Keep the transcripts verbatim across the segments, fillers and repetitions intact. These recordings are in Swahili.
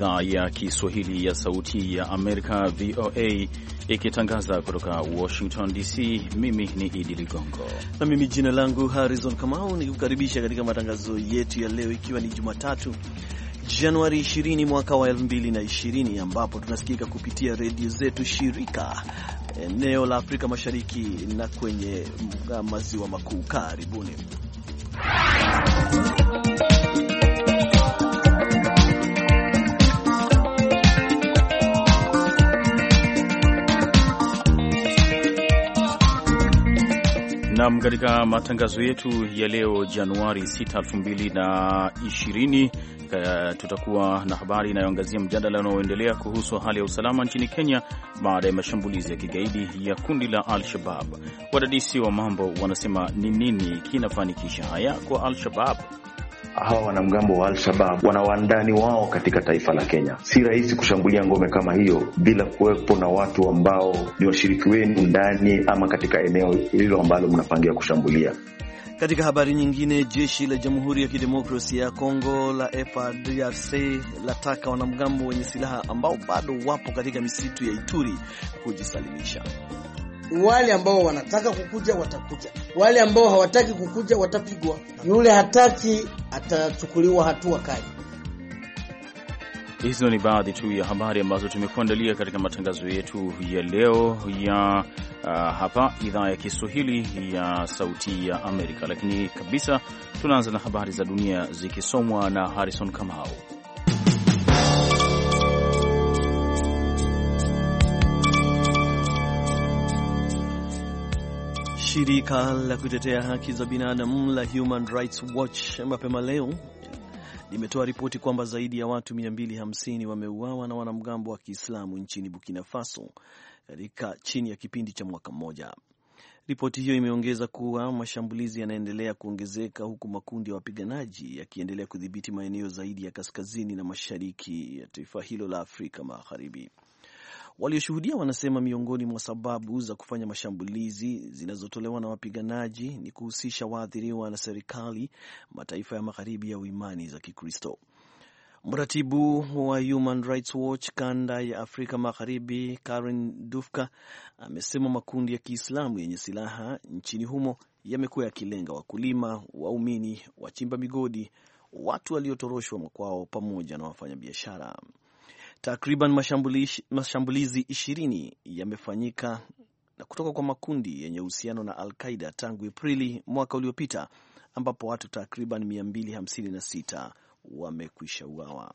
idhaa ya Kiswahili ya Sauti ya Amerika, V O A, ikitangaza kutoka Washington D C. Mimi ni Idi Ligongo na mimi jina langu Harrison Kamau, nikukaribisha katika matangazo yetu ya leo, ikiwa ni Jumatatu Januari ishirini mwaka wa elfu mbili na ishirini, ambapo tunasikika kupitia redio zetu shirika eneo la Afrika Mashariki na kwenye maziwa makuu. Karibuni. Naam, katika matangazo yetu ya leo Januari sita, elfu mbili na ishirini, tutakuwa na habari inayoangazia mjadala unaoendelea kuhusu hali ya usalama nchini Kenya baada ya mashambulizi ya kigaidi ya kundi la Al-Shabaab. Wadadisi wa mambo wanasema ni nini kinafanikisha haya kwa Al-Shabaab? Hawa wanamgambo wa Al-Shabaab wana wandani wao katika taifa la Kenya. Si rahisi kushambulia ngome kama hiyo bila kuwepo na watu ambao ni washiriki wenu ndani ama katika eneo hilo ambalo mnapangia kushambulia. Katika habari nyingine, jeshi la Jamhuri ya Kidemokrasia ya Kongo la F A R D C lataka wanamgambo wenye silaha ambao bado wapo katika misitu ya Ituri kujisalimisha. Wale ambao wanataka kukuja watakuja, wale ambao hawataki kukuja watapigwa. Yule hataki atachukuliwa hatua kali. Hizo ni baadhi tu ya habari ambazo tumekuandalia katika matangazo yetu ya leo ya uh, hapa idhaa ya Kiswahili ya Sauti ya Amerika. Lakini kabisa tunaanza na habari za dunia zikisomwa na Harrison Kamau. Shirika la kutetea haki za binadamu la Human Rights Watch mapema leo limetoa ripoti kwamba zaidi ya watu mia mbili hamsini wameuawa na wanamgambo wa Kiislamu nchini Burkina Faso katika chini ya kipindi cha mwaka mmoja. Ripoti hiyo imeongeza kuwa mashambulizi yanaendelea kuongezeka huku makundi ya wapiganaji yakiendelea kudhibiti maeneo zaidi ya kaskazini na mashariki ya taifa hilo la Afrika Magharibi. Walioshuhudia wanasema miongoni mwa sababu za kufanya mashambulizi zinazotolewa na wapiganaji ni kuhusisha waathiriwa na serikali, mataifa ya magharibi ya imani za Kikristo. Mratibu wa Human Rights Watch kanda ya Afrika Magharibi, Karen Dufka, amesema makundi ya Kiislamu yenye silaha nchini humo yamekuwa yakilenga wakulima, waumini, wachimba migodi, watu waliotoroshwa makwao pamoja na wafanyabiashara. Takriban mashambulizi, mashambulizi ishirini yamefanyika na kutoka kwa makundi yenye uhusiano na Al-Qaeda tangu Aprili mwaka uliopita, ambapo watu takriban mia mbili hamsini na sita wamekwisha uawa.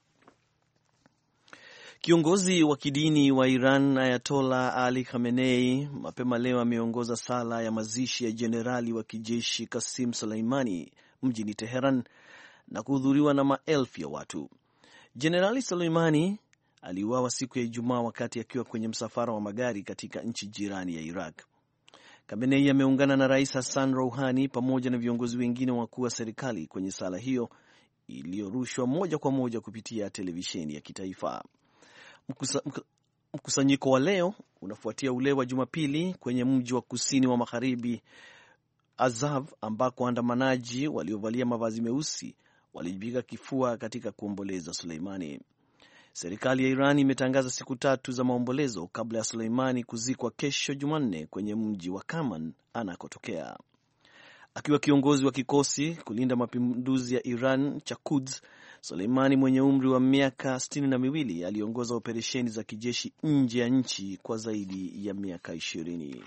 Kiongozi wa kidini wa Iran Ayatollah Ali Khamenei mapema leo ameongoza sala ya mazishi ya jenerali wa kijeshi Qasim Soleimani mjini Teheran na kuhudhuriwa na maelfu ya watu. Jenerali Soleimani aliuawa siku ya Ijumaa wakati akiwa kwenye msafara wa magari katika nchi jirani ya Iraq. Khamenei ameungana na Rais Hassan Rouhani pamoja na viongozi wengine wakuu wa serikali kwenye sala hiyo iliyorushwa moja kwa moja kupitia televisheni ya kitaifa. Mkusa, mkusanyiko wa leo unafuatia ule wa Jumapili kwenye mji wa kusini wa magharibi Azov, ambako waandamanaji waliovalia mavazi meusi walijipiga kifua katika kuomboleza Suleimani. Serikali ya Iran imetangaza siku tatu za maombolezo kabla ya Suleimani kuzikwa kesho Jumanne kwenye mji wa Kaman anakotokea. Akiwa kiongozi wa kikosi kulinda mapinduzi ya Iran cha Quds, Suleimani mwenye umri wa miaka sitini na miwili aliongoza operesheni za kijeshi nje ya nchi kwa zaidi ya miaka ishirini.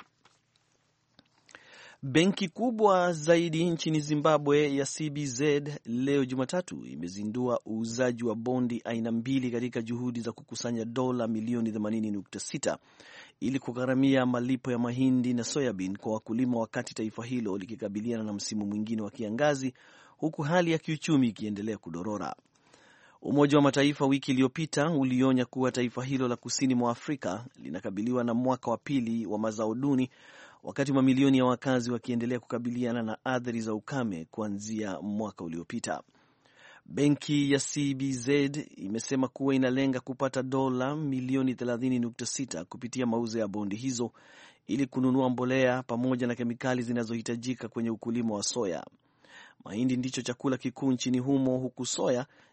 Benki kubwa zaidi nchini Zimbabwe ya C B Z leo Jumatatu imezindua uuzaji wa bondi aina mbili katika juhudi za kukusanya dola milioni themanini nukta sita ili kugharamia malipo ya mahindi na soyabin kwa wakulima wakati taifa hilo likikabiliana na msimu mwingine wa kiangazi huku hali ya kiuchumi ikiendelea kudorora. Umoja wa Mataifa wiki iliyopita ulionya kuwa taifa hilo la kusini mwa Afrika linakabiliwa na mwaka wa pili wa mazao duni wakati mamilioni ya wakazi wakiendelea kukabiliana na athari za ukame kuanzia mwaka uliopita. Benki ya C B Z imesema kuwa inalenga kupata dola milioni thelathini nukta sita kupitia mauzo ya bondi hizo ili kununua mbolea pamoja na kemikali zinazohitajika kwenye ukulima wa soya. Mahindi ndicho chakula kikuu nchini humo, huku soya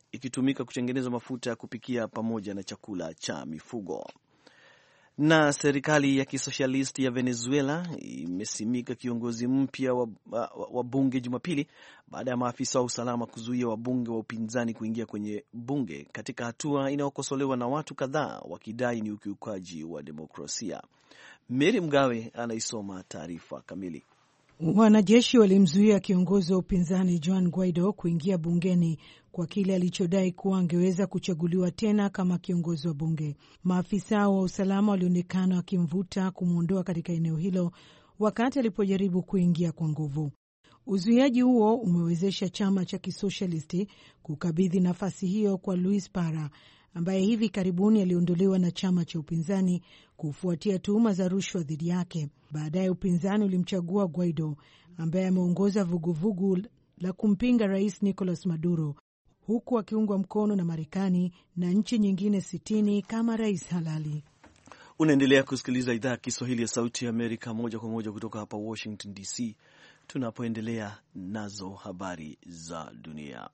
ikitumika kutengeneza mafuta ya kupikia pamoja na chakula cha mifugo. Na serikali ya kisosialisti ya Venezuela imesimika kiongozi mpya wa, wa, wa bunge Jumapili baada ya maafisa wa usalama kuzuia wabunge wa upinzani kuingia kwenye bunge katika hatua inayokosolewa na watu kadhaa wakidai ni ukiukaji wa demokrasia. Mary Mgawe anaisoma taarifa kamili. Wanajeshi walimzuia kiongozi wa upinzani Juan Guaido kuingia bungeni kwa kile alichodai kuwa angeweza kuchaguliwa tena kama kiongozi wa bunge. Maafisa wa usalama walionekana wakimvuta kumwondoa katika eneo hilo wakati alipojaribu kuingia kwa nguvu. Uzuiaji huo umewezesha chama cha kisosialisti kukabidhi nafasi hiyo kwa Luis Parra, ambaye hivi karibuni aliondolewa na chama cha upinzani kufuatia tuhuma za rushwa dhidi yake. Baadaye upinzani ulimchagua Guaido, ambaye ameongoza vuguvugu la kumpinga Rais Nicolas Maduro, huku akiungwa mkono na Marekani na nchi nyingine sitini kama rais halali. Unaendelea kusikiliza idhaa ya Kiswahili ya Sauti ya Amerika moja kwa moja kutoka hapa Washington D C, tunapoendelea nazo habari za dunia.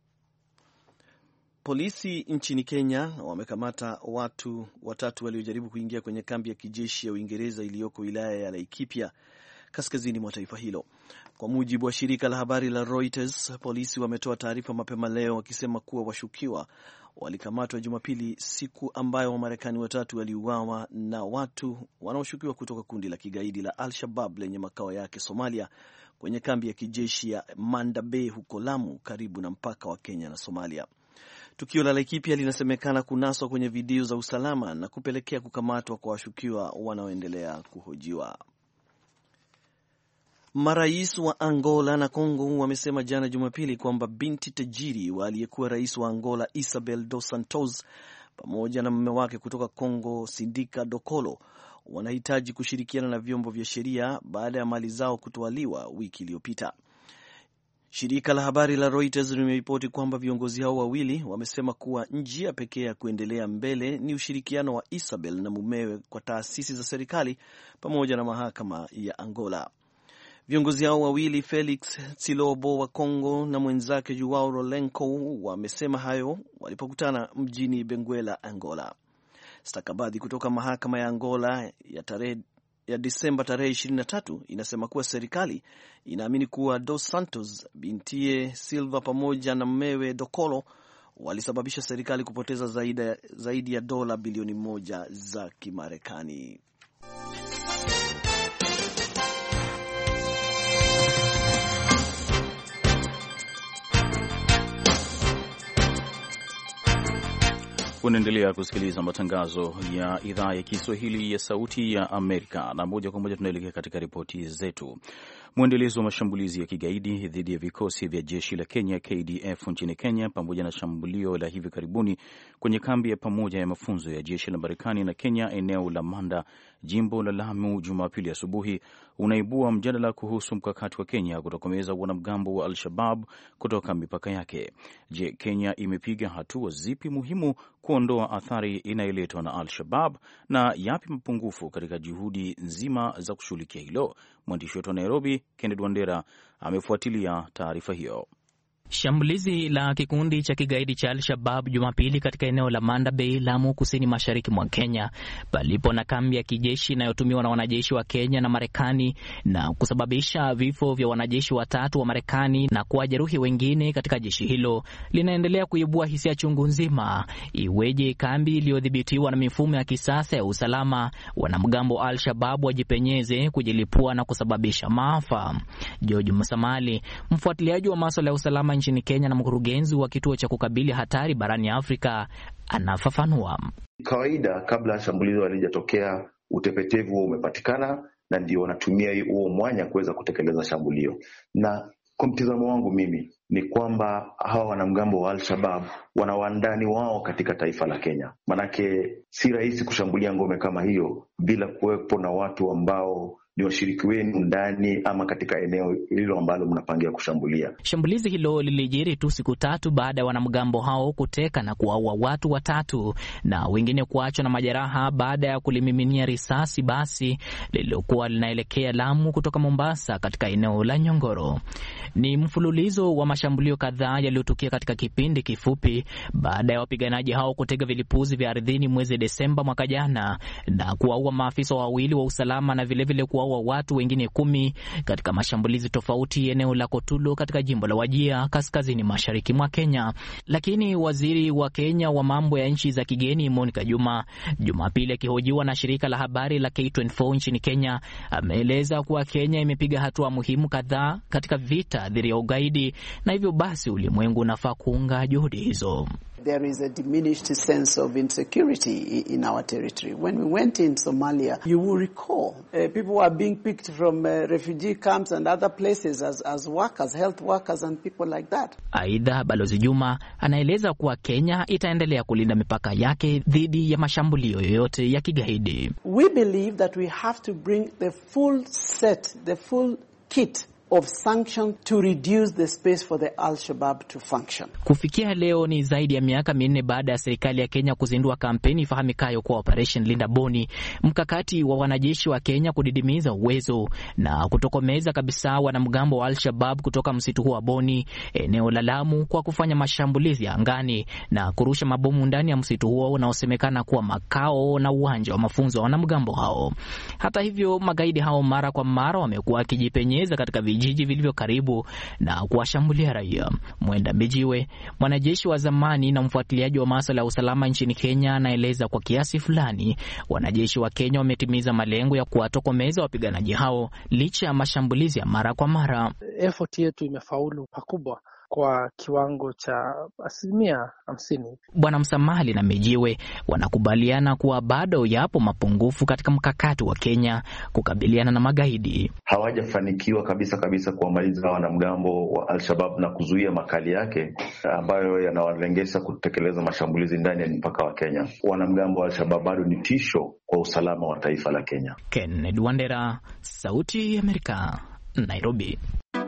Polisi nchini Kenya wamekamata watu watatu waliojaribu kuingia kwenye kambi ya kijeshi ya Uingereza iliyoko wilaya ya Laikipia kaskazini mwa taifa hilo. Kwa mujibu wa shirika la habari la Reuters, polisi wametoa taarifa mapema leo wakisema kuwa washukiwa walikamatwa Jumapili, siku ambayo Wamarekani watatu waliuawa na watu wanaoshukiwa kutoka kundi la kigaidi la Al-Shabaab lenye makao yake Somalia, kwenye kambi ya kijeshi ya Manda Bay huko Lamu, karibu na mpaka wa Kenya na Somalia. Tukio la Laikipia linasemekana kunaswa kwenye video za usalama na kupelekea kukamatwa kwa washukiwa wanaoendelea kuhojiwa. Marais wa Angola na Kongo wamesema jana Jumapili kwamba binti tajiri wa aliyekuwa rais wa Angola Isabel dos Santos pamoja na mume wake kutoka Kongo Sidika Dokolo wanahitaji kushirikiana na vyombo vya sheria baada ya mali zao kutwaliwa wiki iliyopita. Shirika la habari la Reuters limeripoti kwamba viongozi hao wawili wamesema kuwa njia pekee ya kuendelea mbele ni ushirikiano wa Isabel na mumewe kwa taasisi za serikali pamoja na mahakama ya Angola. Viongozi hao wawili, Felix Tsilobo wa Kongo na mwenzake Joao Lourenco, wamesema hayo walipokutana mjini Benguela, Angola. Stakabadhi kutoka mahakama ya Angola ya tarehe ya Disemba tarehe ishirini na tatu inasema kuwa serikali inaamini kuwa Dos Santos, bintie Silva pamoja na mmewe Dokolo walisababisha serikali kupoteza zaidi, zaidi ya dola bilioni moja za Kimarekani. Unaendelea kusikiliza matangazo ya idhaa ya Kiswahili ya Sauti ya Amerika, na moja kwa moja tunaelekea katika ripoti zetu. Mwendelezo wa mashambulizi ya kigaidi dhidi ya vikosi vya jeshi la Kenya K D F nchini Kenya pamoja na shambulio la hivi karibuni kwenye kambi ya pamoja ya mafunzo ya jeshi la Marekani na Kenya eneo la Manda, jimbo la Lamu, Jumapili asubuhi unaibua mjadala kuhusu mkakati wa Kenya kutokomeza wanamgambo wa Al-Shabaab kutoka mipaka yake. Je, Kenya imepiga hatua zipi muhimu kuondoa athari inayoletwa na Al-Shabaab na yapi mapungufu katika juhudi nzima za kushughulikia hilo? Mwandishi wetu wa Nairobi, Kennedy Wandera, amefuatilia taarifa hiyo. Shambulizi la kikundi cha kigaidi cha Al-Shabaab Jumapili katika eneo la Manda Bay, Lamu, kusini mashariki mwa Kenya, palipo na kambi ya kijeshi inayotumiwa na wanajeshi wa Kenya na Marekani, na kusababisha vifo vya wanajeshi watatu wa Marekani na kuwajeruhi wengine katika jeshi hilo, linaendelea kuibua hisia chungu nzima. Iweje kambi iliyodhibitiwa na mifumo ya kisasa ya usalama, wanamgambo Al-Shabaab wajipenyeze, kujilipua na kusababisha maafa? George Musamali, mfuatiliaji wa masuala ya usalama nchini Kenya na mkurugenzi wa kituo cha kukabili hatari barani Afrika, anafafanua. Kawaida kabla ya shambulio halijatokea, utepetevu umepatikana na ndio wanatumia huo mwanya kuweza kutekeleza shambulio. Na kwa mtazamo wangu mimi ni kwamba hawa wanamgambo wa Al-Shabaab wana wandani wao katika taifa la Kenya. Manake si rahisi kushambulia ngome kama hiyo bila kuwepo na watu ambao ni washiriki wenu ndani ama katika eneo hilo ambalo mnapangia kushambulia. Shambulizi hilo lilijiri tu siku tatu baada ya wanamgambo hao kuteka na kuwaua watu watatu na wengine kuachwa na majeraha baada ya kulimiminia risasi basi lililokuwa linaelekea Lamu kutoka Mombasa katika eneo la Nyongoro. Ni mfululizo wa mashambulio kadhaa yaliyotukia katika kipindi kifupi baada ya wapiganaji hao kutega vilipuzi vya ardhini mwezi Desemba mwaka jana na kuwaua maafisa wawili wa usalama na vile vile kuwaua watu wengine kumi katika mashambulizi tofauti eneo la Kotulo katika jimbo la Wajir kaskazini mashariki mwa Kenya. Lakini waziri wa Kenya wa mambo ya nchi za kigeni Monica Juma Jumapili akihojiwa na shirika la habari la K ishirini na nne nchini Kenya ameeleza kuwa Kenya imepiga hatua muhimu kadhaa katika vita dhidi ya ugaidi na hivyo basi ulimwengu unafaa kuunga juhudi hizo. There is a diminished sense of insecurity in our territory. When we went in Somalia, you will recall, uh, people were being picked from uh, refugee camps and other places as, as workers, health workers and people like that. Aidha, Balozi Juma anaeleza kuwa Kenya itaendelea kulinda mipaka yake dhidi ya mashambulio yoyote ya kigaidi. We believe that we have to bring the full set, the full kit of sanction to reduce the space for the Al-Shabaab to function. Kufikia leo ni zaidi ya miaka minne baada ya serikali ya Kenya kuzindua kampeni ifahamikayo kwa Operation Linda Boni, mkakati wa wanajeshi wa Kenya kudidimiza uwezo na kutokomeza kabisa wanamgambo wa Al-Shabaab kutoka msitu huo wa Boni, eneo la Lamu, kwa kufanya mashambulizi ya angani na kurusha mabomu ndani ya msitu huo unaosemekana kuwa makao na uwanja wa mafunzo wa wanamgambo hao. Hata hivyo, magaidi hao mara kwa mara wamekuwa wakijipenyeza katika vijiji vilivyo karibu na kuwashambulia raia. Mwenda Mbijiwe, mwanajeshi wa zamani na mfuatiliaji wa masuala ya usalama nchini Kenya, anaeleza kwa kiasi fulani wanajeshi wa Kenya wametimiza malengo ya kuwatokomeza wapiganaji hao licha ya mashambulizi ya mara kwa mara. Effort yetu imefaulu pakubwa kwa kiwango cha asilimia hamsini. Bwana Msamali na Mejiwe wanakubaliana kuwa bado yapo mapungufu katika mkakati wa Kenya kukabiliana na magaidi. Hawajafanikiwa kabisa kabisa kuwamaliza wanamgambo wa Al-Shabaab na kuzuia makali yake ambayo yanawalengesha kutekeleza mashambulizi ndani ya mpaka wa Kenya. Wanamgambo wa Al-Shabaab bado ni tisho kwa usalama wa taifa la Kenya. Kennedy Wandera, Sauti ya Amerika, Nairobi.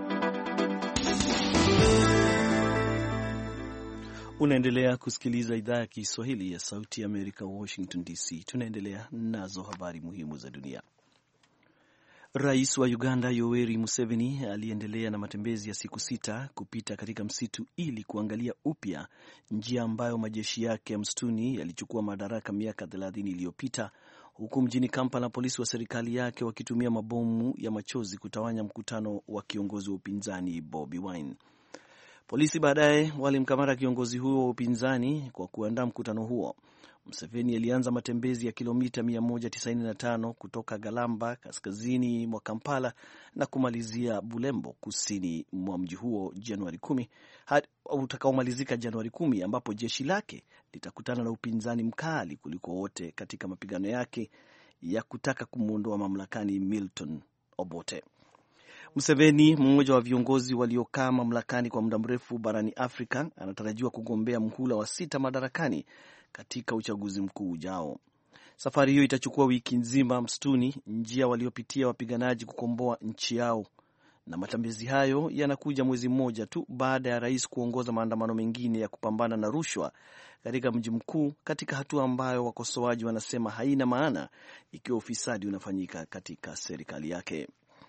Unaendelea kusikiliza idhaa ya Kiswahili ya Sauti ya Amerika, Washington D C. Tunaendelea nazo habari muhimu za dunia. Rais wa Uganda Yoweri Museveni aliendelea na matembezi ya siku sita kupita katika msitu ili kuangalia upya njia ambayo majeshi yake ya msituni yalichukua madaraka miaka thelathini iliyopita, huku mjini Kampala polisi wa serikali yake wakitumia mabomu ya machozi kutawanya mkutano wa kiongozi wa upinzani Bobi Wine. Polisi baadaye walimkamata kiongozi huo wa upinzani kwa kuandaa mkutano huo. Museveni alianza matembezi ya kilomita mia moja tisini na tano kutoka Galamba kaskazini mwa Kampala na kumalizia Bulembo kusini mwa mji huo Januari kumi, utakaomalizika Januari kumi, ambapo jeshi lake litakutana na upinzani mkali kuliko wote katika mapigano yake ya kutaka kumuondoa mamlakani Milton Obote. Museveni, mmoja wa viongozi waliokaa mamlakani kwa muda mrefu barani Afrika, anatarajiwa kugombea mhula wa sita madarakani katika uchaguzi mkuu ujao. Safari hiyo itachukua wiki nzima msituni, njia waliopitia wapiganaji kukomboa nchi yao, na matembezi hayo yanakuja mwezi mmoja tu baada ya rais kuongoza maandamano mengine ya kupambana na rushwa katika mji mkuu, katika hatua ambayo wakosoaji wanasema haina maana ikiwa ufisadi unafanyika katika serikali yake.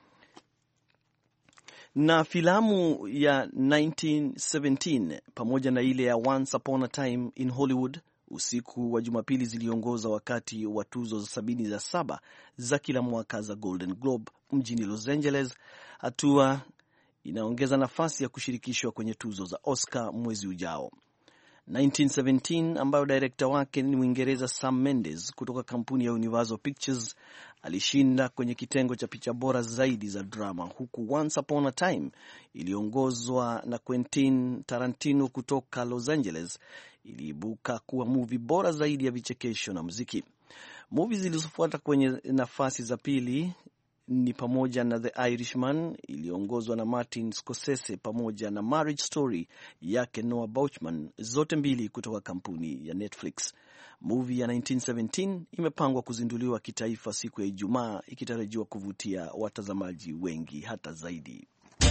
Na filamu ya nineteen seventeen pamoja na ile ya Once Upon a Time in Hollywood usiku wa Jumapili ziliongoza wakati wa tuzo za sabini za saba za kila mwaka za Golden Globe mjini Los Angeles, hatua inaongeza nafasi ya kushirikishwa kwenye tuzo za Oscar mwezi ujao. nineteen seventeen, ambayo director wake ni Mwingereza Sam Mendes kutoka kampuni ya Universal Pictures, alishinda kwenye kitengo cha picha bora zaidi za drama, huku Once Upon a Time iliongozwa na Quentin Tarantino kutoka Los Angeles iliibuka kuwa movie bora zaidi ya vichekesho na muziki. Movie zilizofuata kwenye nafasi za pili ni pamoja na The Irishman iliongozwa na Martin Scorsese pamoja na Marriage Story yake Noah Baumbach, zote mbili kutoka kampuni ya Netflix. Movie ya nineteen seventeen imepangwa kuzinduliwa kitaifa siku ya Ijumaa, ikitarajiwa kuvutia watazamaji wengi hata zaidi.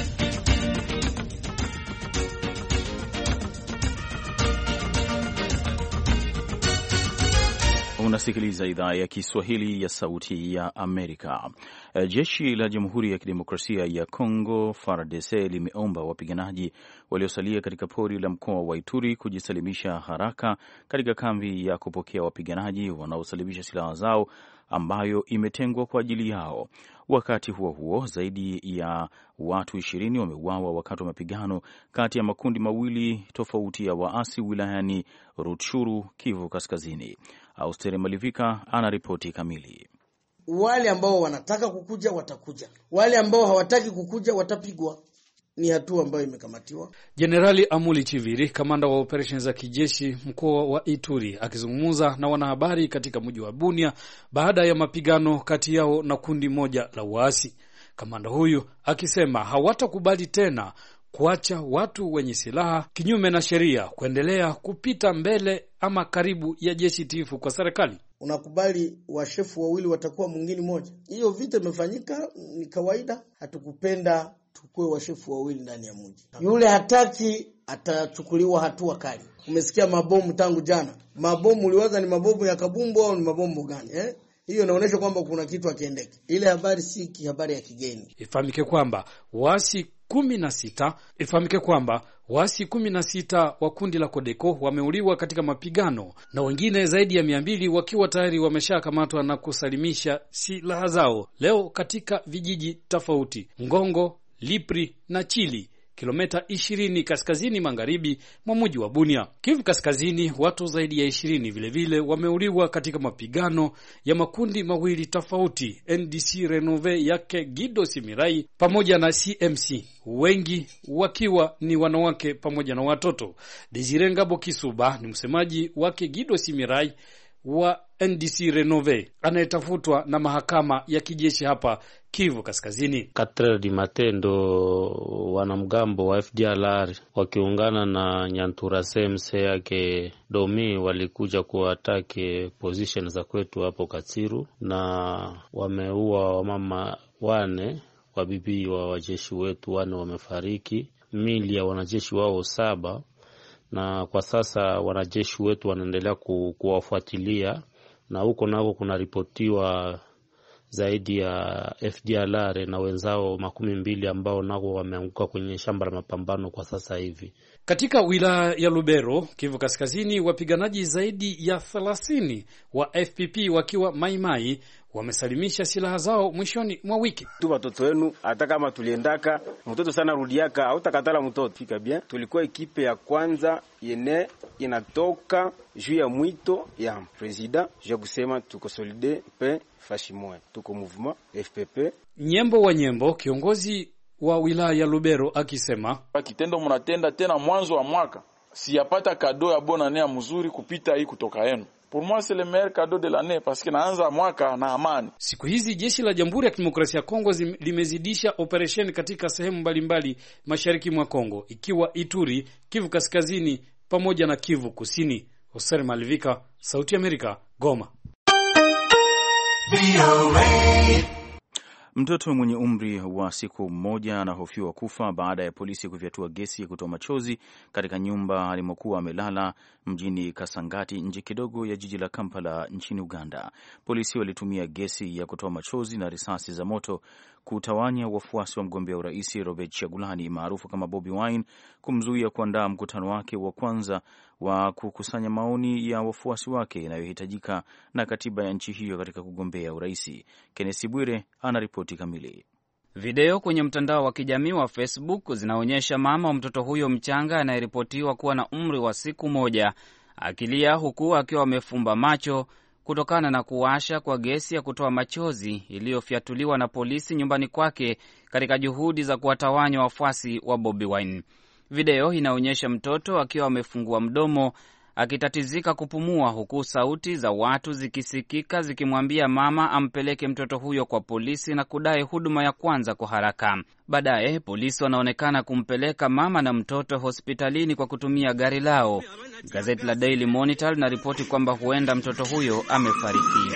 Unasikiliza idhaa ya Kiswahili ya Sauti ya Amerika. Jeshi la Jamhuri ya Kidemokrasia ya Kongo F A R D C limeomba wapiganaji waliosalia katika pori la mkoa wa Ituri kujisalimisha haraka katika kambi ya kupokea wapiganaji wanaosalimisha silaha zao ambayo imetengwa kwa ajili yao. Wakati huo huo, zaidi ya watu ishirini wameuawa wakati wa mapigano kati ya makundi mawili tofauti ya waasi wilayani Rutshuru, Kivu Kaskazini. Austere Malivika ana ripoti kamili. Wale ambao wanataka kukuja watakuja, wale ambao hawataki kukuja watapigwa. Ni hatua ambayo imekamatiwa. Jenerali Amuli Chiviri, kamanda wa operations za kijeshi mkoa wa Ituri, akizungumza na wanahabari katika mji wa Bunia baada ya mapigano kati yao na kundi moja la waasi. Kamanda huyu akisema hawatakubali tena kuacha watu wenye silaha kinyume na sheria kuendelea kupita mbele ama karibu ya jeshi tifu kwa serikali. Unakubali washefu wawili watakuwa mwingine moja. Hiyo vita imefanyika, ni kawaida. Hatukupenda tukue washefu wawili ndani ya mji. Yule hataki atachukuliwa hatua kali. Umesikia mabomu tangu jana. Mabomu uliwaza ni mabomu ya kabumbu au ni mabomu gani eh? Hiyo inaonyesha kwamba kuna kitu akiendeke. Ile habari si habari ya kigeni. Ifahamike kwamba waasi kumi na sita ifahamike kwamba waasi kumi na sita wa kundi la Kodeko wameuliwa katika mapigano na wengine zaidi ya mia mbili wakiwa tayari wameshakamatwa na kusalimisha silaha zao leo katika vijiji tofauti: Ngongo, Lipri na Chili, kilomita ishirini kaskazini magharibi mwa mji wa Bunia. Kivu Kaskazini, watu zaidi ya ishirini vile vile wameuliwa katika mapigano ya makundi mawili tofauti: N D C Renove yake Gido Simirai pamoja na C M C, wengi wakiwa ni wanawake pamoja na watoto. Desire Ngabo Kisuba ni msemaji wake Gido Simirai wa N D C Renove anayetafutwa na mahakama ya kijeshi hapa Kivu Kaskazini. Katre di matendo wanamgambo wa F D L R wakiungana na Nyantura C M C yake Domi walikuja kuatake position za kwetu hapo Katsiru na wameua wamama wane, wabibi wa wajeshi wetu wane wamefariki, mili ya wanajeshi wao saba, na kwa sasa wanajeshi wetu wanaendelea ku, kuwafuatilia, na huko nako kuna ripotiwa zaidi ya F D L R na wenzao makumi mbili ambao nako wameanguka kwenye shamba la mapambano kwa sasa hivi. Katika wilaya ya Lubero, Kivu Kaskazini, wapiganaji zaidi ya thelathini wa F P P wakiwa Maimai wamesalimisha silaha zao mwishoni mwa wiki. Tu watoto wenu hata kama tuliendaka mtoto sana rudiaka au takatala mtoto fika bien. Tulikuwa ekipe ya kwanza yene inatoka juu ya mwito ya president je kusema tuko solide pe fashimoe tuko mouvement F P P. Nyembo wa Nyembo, kiongozi wa wilaya ya Lubero, akisema kitendo mnatenda tena mwanzo wa mwaka siyapata kado ya bona nea mzuri kupita hii kutoka yenu. Pour moi c'est le meilleur cadeau de l'année parce que naanza mwaka na amani. Siku hizi jeshi la Jamhuri ya Kidemokrasia ya Kongo limezidisha operation katika sehemu mbalimbali mashariki mwa Kongo, ikiwa Ituri, Kivu Kaskazini pamoja na Kivu Kusini. Hoser Malivika, Sauti ya Amerika, Goma. Mtoto mwenye umri wa siku moja anahofiwa kufa baada ya polisi kufyatua gesi ya kutoa machozi katika nyumba alimokuwa amelala mjini Kasangati, nje kidogo ya jiji la Kampala nchini Uganda. Polisi walitumia gesi ya kutoa machozi na risasi za moto kutawanya wafuasi wa mgombea urais Robert Chagulani maarufu kama Bobi Wine, kumzuia kuandaa mkutano wake wa kwanza wa kukusanya maoni ya wafuasi wake inayohitajika na katiba ya nchi hiyo katika kugombea urais. Kenneth Bwire ana ripoti kamili. Video kwenye mtandao wa kijamii wa Facebook zinaonyesha mama wa mtoto huyo mchanga anayeripotiwa kuwa na umri wa siku moja akilia huku akiwa amefumba macho kutokana na kuwasha kwa gesi ya kutoa machozi iliyofyatuliwa na polisi nyumbani kwake katika juhudi za kuwatawanya wafuasi wa Bobi Wine. Video inaonyesha mtoto akiwa amefungua mdomo akitatizika kupumua, huku sauti za watu zikisikika zikimwambia mama ampeleke mtoto huyo kwa polisi na kudai huduma ya kwanza kwa haraka. Baadaye polisi wanaonekana kumpeleka mama na mtoto hospitalini kwa kutumia gari lao. Gazeti la Daily Monitor linaripoti kwamba huenda mtoto huyo amefariki.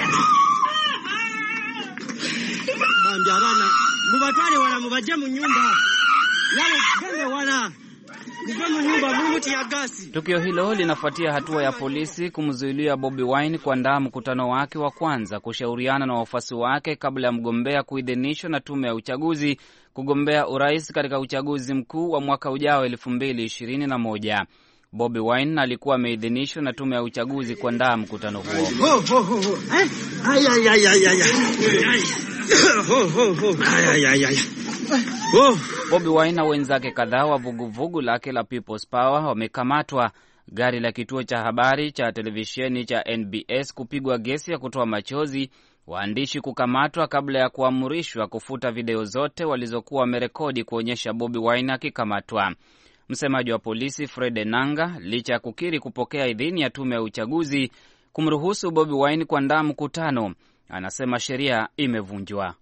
Tukio hilo linafuatia hatua ya polisi kumzuilia Bobi Wine kuandaa mkutano wake wa kwanza kushauriana na wafuasi wake kabla ya mgombea kuidhinishwa na tume ya uchaguzi kugombea urais katika uchaguzi mkuu wa mwaka ujao elfu mbili ishirini na moja. Bobi Wine alikuwa ameidhinishwa na tume ya uchaguzi kuandaa mkutano huo. Ho, ho, ho, ho. Eh? Ay, ay, ay, ay, ay. Ho, ho, ho. Ay, ay, ay. Oh. Bobi Wine na wenzake kadhaa wa vuguvugu lake la People's Power wamekamatwa. Gari la kituo cha habari cha televisheni cha N B S kupigwa gesi ya kutoa machozi, waandishi kukamatwa kabla ya kuamrishwa kufuta video zote walizokuwa wamerekodi kuonyesha Bobi Wine akikamatwa. Msemaji wa polisi Fred Enanga, licha ya kukiri kupokea idhini ya tume ya uchaguzi kumruhusu Bobi Wine kuandaa mkutano, anasema sheria imevunjwa.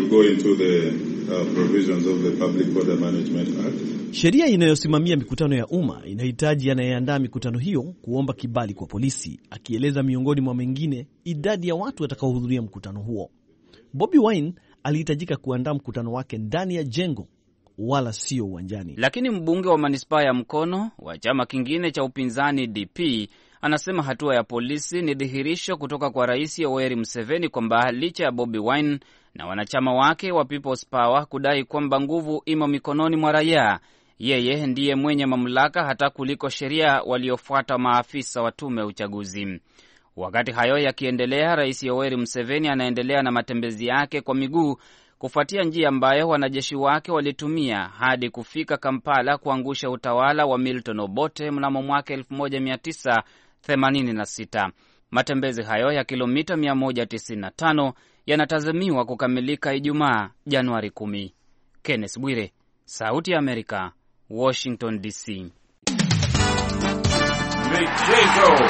Sheria inayosimamia mikutano ya umma inahitaji anayeandaa mikutano hiyo kuomba kibali kwa polisi, akieleza miongoni mwa mengine idadi ya watu watakaohudhuria mkutano huo. Bobi Wine alihitajika kuandaa mkutano wake ndani ya jengo wala sio uwanjani. Lakini mbunge wa manispaa ya Mkono wa chama kingine cha upinzani D P anasema hatua ya polisi ni dhihirisho kutoka kwa Rais Yoweri Museveni kwamba licha ya Bobi Wine na wanachama wake wa People's Power kudai kwamba nguvu imo mikononi mwa raia, yeye ndiye mwenye mamlaka hata kuliko sheria waliofuata maafisa wa tume ya uchaguzi. Wakati hayo yakiendelea, Rais Yoweri Museveni anaendelea na matembezi yake kwa miguu kufuatia njia ambayo wanajeshi wake walitumia hadi kufika Kampala kuangusha utawala wa Milton Obote mnamo mwaka elfu moja mia tisa themanini na sita. Matembezi hayo ya kilomita mia moja tisini na tano yanatazamiwa kukamilika Ijumaa Januari kumi. Kenneth Bwire, Sauti ya Amerika, Washington D C. Michezo.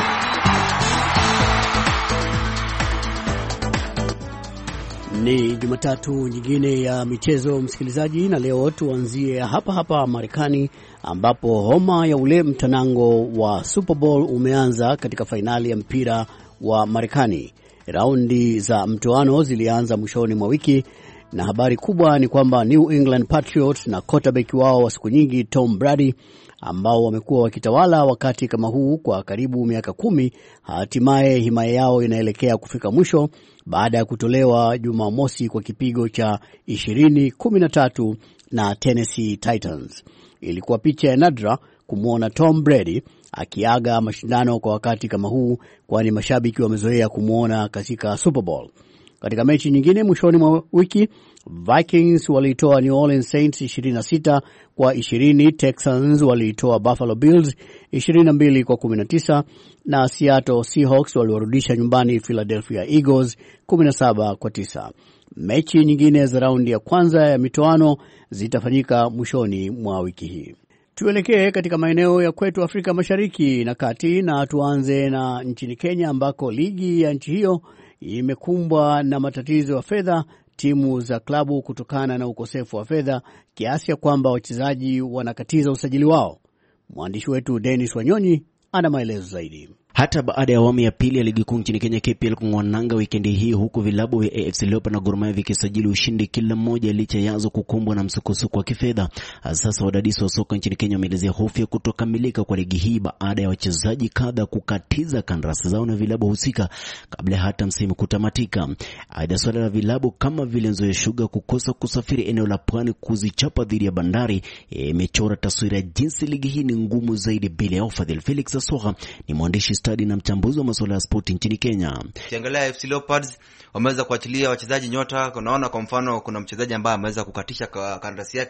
Ni Jumatatu nyingine ya michezo, msikilizaji, na leo tuanzie hapa hapa Marekani ambapo homa ya ule mtanango wa Super Bowl umeanza katika fainali ya mpira wa Marekani. Raundi za mtoano zilianza mwishoni mwa wiki na habari kubwa ni kwamba New England Patriots na quarterback wao wa siku nyingi Tom Brady, ambao wamekuwa wakitawala wakati kama huu kwa karibu miaka kumi, hatimaye himaya yao inaelekea kufika mwisho baada ya kutolewa Jumamosi kwa kipigo cha ishirini kumi na tatu na Tennessee Titans. Ilikuwa picha ya nadra kumuona Tom Brady akiaga mashindano kwa wakati kama huu, kwani mashabiki wamezoea kumuona katika Super Bowl. Katika mechi nyingine mwishoni mwa wiki, Vikings walitoa New Orleans Saints ishirini na sita kwa ishirini, Texans walitoa Buffalo Bills ishirini na mbili kwa kumi na tisa na Seattle Seahawks waliwarudisha nyumbani Philadelphia Eagles kumi na saba kwa tisa. Mechi nyingine za raundi ya kwanza ya mitoano zitafanyika mwishoni mwa wiki hii. Tuelekee katika maeneo ya kwetu Afrika Mashariki na Kati, na tuanze na nchini Kenya ambako ligi ya nchi hiyo imekumbwa na matatizo ya fedha, timu za klabu kutokana na ukosefu wa fedha kiasi ya kwamba wachezaji wanakatiza usajili wao. Mwandishi wetu Dennis Wanyonyi ana maelezo zaidi. Hata baada ya awamu ya pili ya ligi kuu nchini Kenya K P L kungwananga wikendi hii, huku vilabu vya A F C Leopards na Gor Mahia vikisajili ushindi kila mmoja licha yazo kukumbwa na msukosuko wa kifedha. Sasa wadadisi wa soka nchini Kenya wameelezea hofu ya kutokamilika kwa ligi hii baada ya wachezaji kadha kukatiza kandarasi zao na vilabu husika kabla hata msimu kutamatika. Aidha, swala la vilabu kama vile Nzoia Sugar kukosa kusafiri eneo la Pwani kuzichapa dhidi ya Bandari imechora taswira ya jinsi ligi hii ni ngumu zaidi bila ya ufadhili. Felix Asoha ni mwandishi stadi na mchambuzi wa masuala ya sport nchini Kenya. Ukiangalia A F C Leopards wameweza kuachilia wachezaji nyota. Unaona kwa mfano kuna mchezaji ambaye ameweza kukatisha kandarasi yake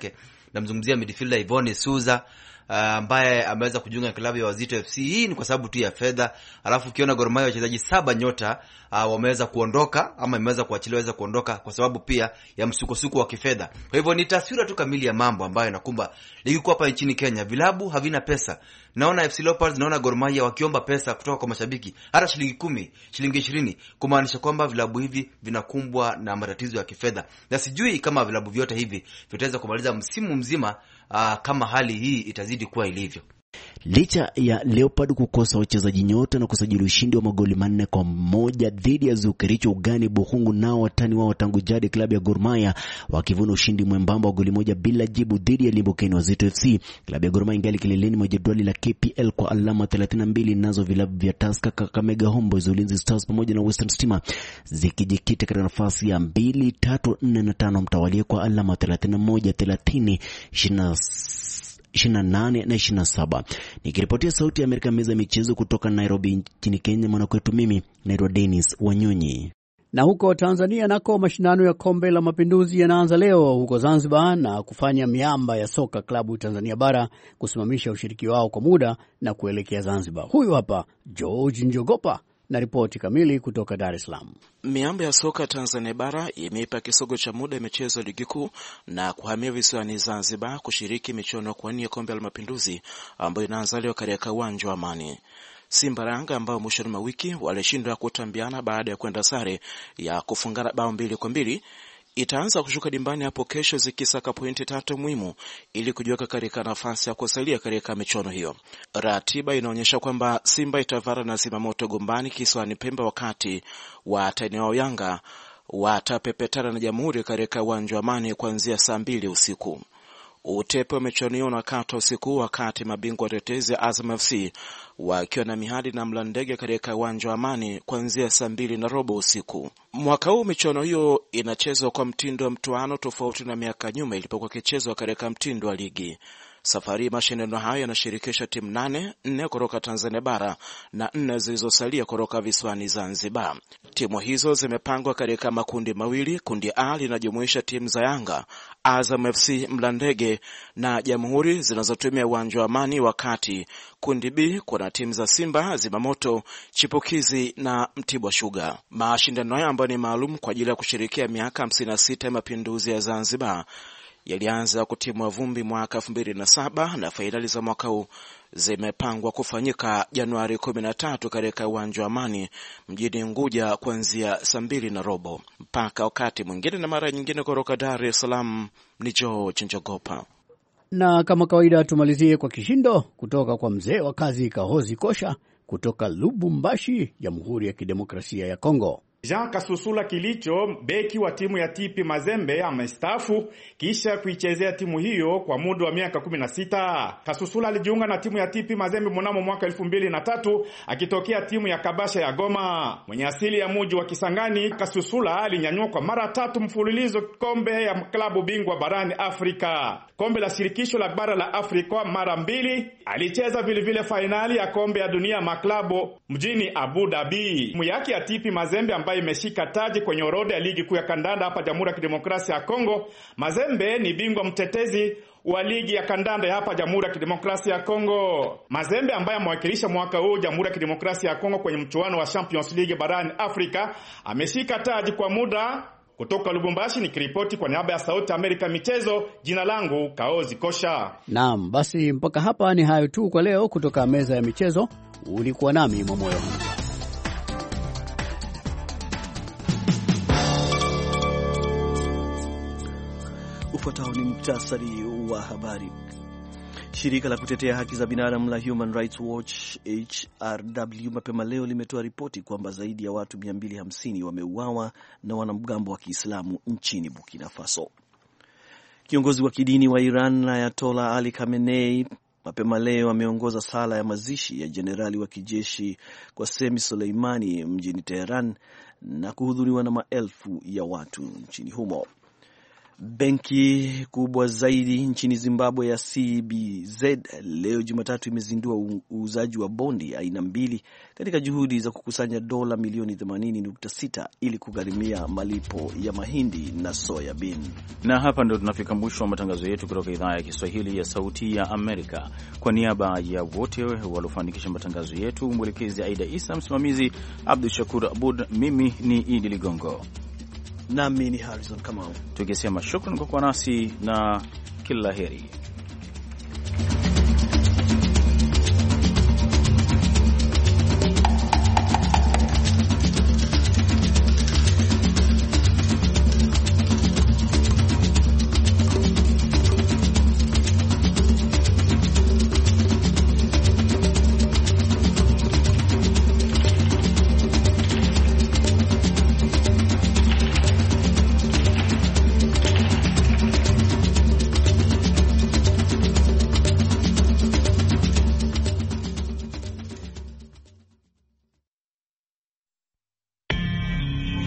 namzungumzia midfielder Yvonne Suza ambaye uh, ameweza kujiunga na klabu ya Wazito F C. Hii ni kwa sababu tu ya fedha. Alafu ukiona Gor Mahia wachezaji saba nyota uh, wameweza kuondoka ama imeweza kuachiliwa waweza kuondoka kwa sababu pia ya msukosuko wa kifedha. Kwa hivyo ni taswira tu kamili ya mambo ambayo inakumba ligi kuu hapa nchini Kenya. Vilabu havina pesa. Naona F C Leopards, naona Gor Mahia wakiomba pesa kutoka kwa mashabiki, hata shilingi kumi, shilingi ishirini, kumaanisha kwamba vilabu hivi vinakumbwa na matatizo ya kifedha. Na sijui kama vilabu vyote hivi vitaweza kumaliza msimu mzima uh, kama hali hii itazidi kuwa ilivyo. Licha ya Leopard kukosa wachezaji nyota na kusajili ushindi wa magoli manne kwa moja dhidi ya Zukericho ugani Buhungu, nao watani wao tangu jadi klabu ya Gor Mahia wakivuna ushindi mwembamba wa goli moja bila jibu dhidi ya Limbokeni Wazito F C. Klabu ya Gor Mahia ingali kileleni mwa jedwali la K P L kwa alama thelathini na mbili, nazo vilabu vya Tusker, Kakamega Homeboyz, Ulinzi Stars pamoja na Western Stima zikijikita katika nafasi ya mbili, tatu, nne na tano mtawalia kwa alama thelathini na moja, thelathini, ishirini na nane na ishirini na saba. Nikiripotia Sauti ya Amerika meza michezo kutoka Nairobi nchini Kenya, mwana kwetu mimi naitwa Dennis Wanyonyi. Na huko Tanzania nako mashindano ya Kombe la Mapinduzi yanaanza leo huko Zanzibar na kufanya miamba ya soka klabu Tanzania bara kusimamisha ushiriki wao kwa muda na kuelekea Zanzibar. Huyu hapa George Njogopa na ripoti kamili kutoka Dar es Salaam. Miamba ya soka Tanzania bara imeipa kisogo cha muda ya michezo ligi kuu na kuhamia visiwani Zanzibar kushiriki michuano kwa nia Kombe la Mapinduzi ambayo inaanza leo katika uwanja wa Amani. Simba na Yanga ambao mwishoni mwa wiki walishindwa kutambiana baada ya kwenda sare ya kufungana bao mbili kwa mbili itaanza kushuka dimbani hapo kesho zikisaka pointi tatu muhimu ili kujiweka katika nafasi ya kusalia katika michuano hiyo. Ratiba inaonyesha kwamba Simba itavara na Zimamoto Gombani kisiwani Pemba, wakati watani wao Yanga watapepetana na Jamhuri katika uwanja wa Amani kuanzia saa mbili usiku. Utepe wa michuano hiyo unakata usiku, wakati mabingwa watetezi Azam F C wakiwa na mihadi na Mlandege katika uwanja wa Amani kuanzia saa mbili na robo usiku. Mwaka huu michuano hiyo inachezwa kwa mtindo wa mtoano tofauti na miaka nyuma ilipokuwa kichezwa katika mtindo wa ligi. Safari mashindano hayo yanashirikisha timu nane, nne kutoka Tanzania bara na nne zilizosalia kutoka visiwani Zanzibar. Timu hizo zimepangwa katika makundi mawili. Kundi A linajumuisha timu za Yanga, Azam F C, Mlandege na Jamhuri zinazotumia uwanja wa Amani, wakati kundi B kuna timu za Simba, Zimamoto, Chipukizi na Mtibwa Sugar. Mashindano hayo ambayo ni maalum kwa ajili ya kushirikia miaka hamsini na sita ya mapinduzi ya Zanzibar yalianza kutimwa vumbi mwaka elfu mbili na saba na fainali za mwaka huu zimepangwa kufanyika Januari kumi na tatu katika uwanja wa Amani mjini Unguja kuanzia saa mbili na robo. Mpaka wakati mwingine na mara nyingine, kutoka Dar es Salaam ni George Njogopa. Na kama kawaida tumalizie kwa kishindo kutoka kwa mzee wa kazi Kahozi Kosha kutoka Lubumbashi, Jamhuri ya Kidemokrasia ya Kongo. Jean Kasusula Kilicho, beki wa timu ya T P Mazembe, amestaafu kisha kuichezea timu hiyo kwa muda wa miaka kumi na sita. Kasusula alijiunga na timu ya T P Mazembe mnamo mwaka elfu mbili na tatu akitokea timu ya Kabasha ya Goma. Mwenye asili ya mji wa Kisangani, Kasusula alinyanyua kwa mara tatu mfululizo kombe ya klabu bingwa barani Afrika, kombe la shirikisho la bara la Afrika mara mbili. Alicheza vile vile finali ya kombe ya dunia maklabu mjini Abu Dhabi. Timu yake ya T P Mazembe ambayo imeshika taji kwenye orodha ya ligi kuu ya kandanda hapa Jamhuri ya Kidemokrasia ya Kongo. Mazembe ni bingwa mtetezi wa ligi ya kandanda hapa Jamhuri ya Kidemokrasia ya Kongo. Mazembe ambaye amewakilisha mwaka huu Jamhuri ya Kidemokrasia ya Kongo kwenye mchuano wa Champions League barani Afrika ameshika taji kwa muda. Kutoka Lubumbashi nikiripoti kwa niaba ya Sauti Amerika michezo, jina langu Kaozi Kosha. Naam, basi mpaka hapa ni hayo tu kwa leo kutoka meza ya michezo. Ulikuwa nami Momoyo Hamza. Ufuatao ni muktasari wa habari. Shirika la kutetea haki za binadamu la Human Rights Watch H R W mapema leo limetoa ripoti kwamba zaidi ya watu mia mbili hamsini wameuawa na wanamgambo wa Kiislamu nchini Burkina Faso. Kiongozi wa kidini wa Iran Ayatollah Ali Khamenei mapema leo ameongoza sala ya mazishi ya jenerali wa kijeshi Qasem Soleimani mjini Tehran na kuhudhuriwa na maelfu ya watu nchini humo. Benki kubwa zaidi nchini Zimbabwe ya C B Z leo Jumatatu imezindua uuzaji wa bondi aina mbili katika juhudi za kukusanya dola milioni themanini nukta sita ili kugharimia malipo ya mahindi na soya bean. Na hapa ndo tunafika mwisho wa matangazo yetu kutoka idhaa ya Kiswahili ya Sauti ya Amerika. Kwa niaba ya wote waliofanikisha matangazo yetu, mwelekezi Aida Isa, msimamizi Abdul Shakur Abud, mimi ni Idi Ligongo nami ni Harrison Kamau, tukisema shukrani kwa kuwa nasi na kila laheri.